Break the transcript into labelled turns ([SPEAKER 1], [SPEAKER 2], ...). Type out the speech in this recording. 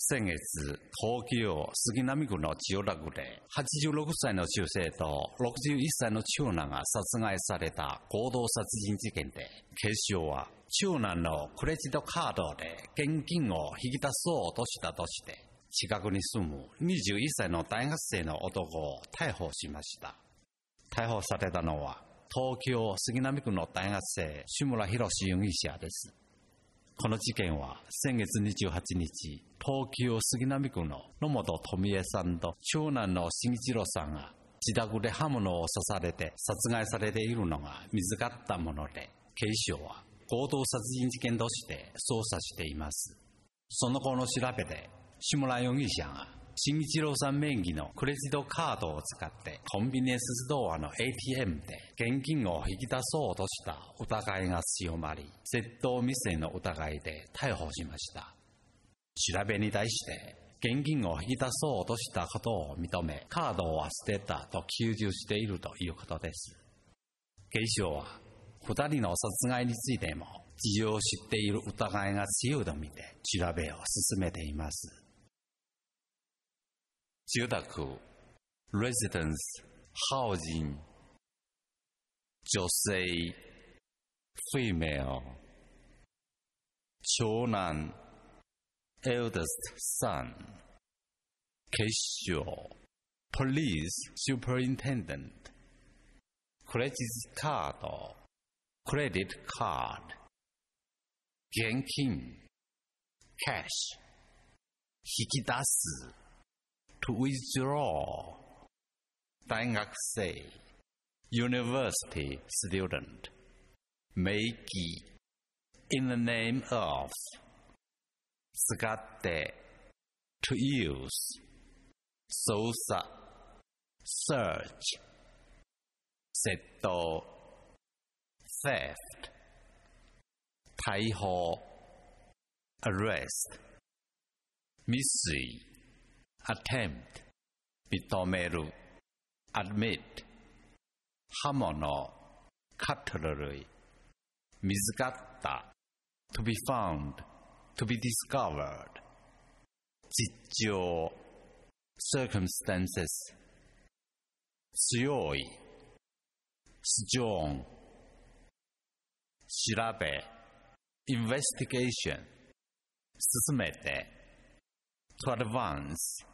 [SPEAKER 1] 先月、東京杉並区の千代田区で86歳の女性と61歳の長男が殺害された強盗殺人事件で、警視庁は長男のクレジットカードで現金を引き出そうとしたとして、近くに住む21歳の大学生の男を逮捕しました。逮捕されたのは東京杉並区の大学生志村博容疑者です。この事件は先月28日、東京杉並区の野本富江さんと長男の慎一郎さんが自宅で刃物を刺されて殺害されているのが見つかったもので、警視庁は強盗殺人事件として捜査しています。その後の調べで、志村容疑者が慎一郎さん名義のクレジットカードを使ってコンビニエンスストアの ATM で現金を引き出そうとした疑いが強まり、窃盗未遂の疑いで逮捕しました。調べに対して現金を引き出そうとしたことを認め、カードを忘れたと求従しているということです。警視庁は2人の殺害についても事情を知っている疑いが強いとみて調べを進めています。千代田区レジデンスハウジン女性フィメル長男 eldest son 警視庁 police superintendent クレジットカードクレディットカード現金キャッシュ引き出すto withdraw 大学生 university student 名義 in the name of 使って to use 捜査 search 窃盗 theft 逮捕 arrest 未遂attempt 認める admit 刃物 cutlery 見つかった to be found to be discovered 実情 circumstances 強い strong 調べ investigation 進めて to advance